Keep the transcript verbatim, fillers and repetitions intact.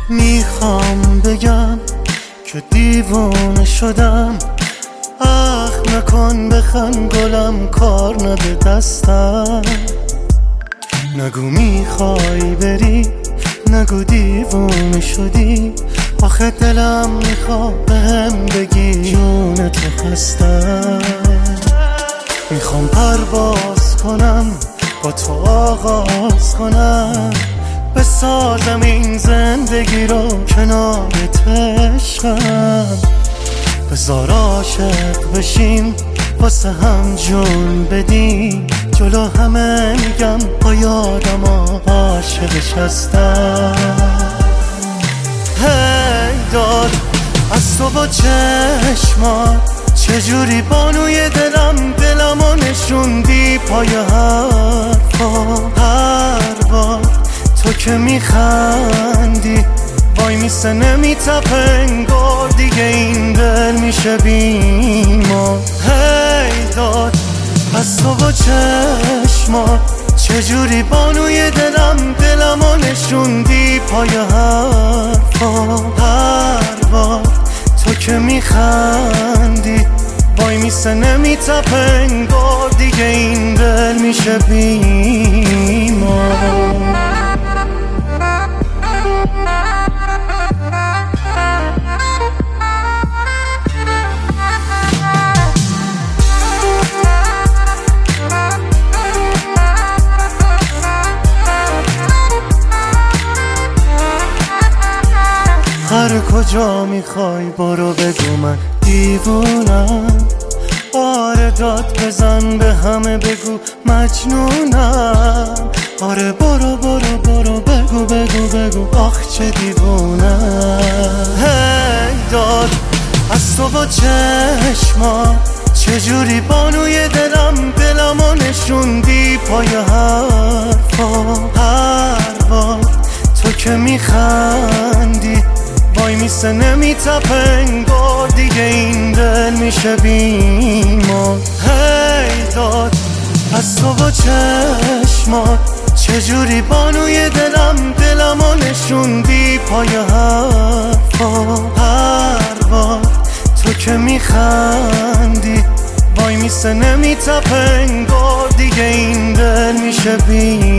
میخوام بگم که دیوانه شدم، اخ نکن بخند گلم کار نده دستم. نگو میخوای بری، نگو دیوانه شدی، آخه دلم میخواد بهم بگی جون تو هستم. میخوام پرواز کنم با تو آغاز کنم، بسازم این زندگی رو کنارت عشقم. بذار عاشق بشیم واسه هم جون بدیم، جلو همه میگم با یادم عاشقش هستم. هی داد از تو با چشمات چجوری بانوی دلم دلمو نشوندی پای حرفا. هر بار تو که میخندی وای میسه نمیتپه انگار دیگه این دل میشه بیمار. هی داد از تو با چشمات چجوری بانوی دلم دلمو نشوندی پای حرفا. هر بار تو که میخندی وای میسه نمیتپه انگار دیگه این دل میشه بیمار. هر کجا میخوای برو بگو من دیوونم، آره داد بزن به همه بگو مجنونم. آره برو برو برو بگو بگو بگو آخ چه دیوونم. هی داد از تو با چشما چجوری بانوی دلم دلمو نشوندی پای حرفا. هر بار تو که میخندی وای میسه نمیتپه انگار دیگه این دل میشه بیمار. هی داد از تو با چشمات چجوری بانوی دلم دلمو نشوندی پای حرفا. هر بار تو که میخندی وای میسه نمیتپه انگار دیگه این دل میشه بیمار.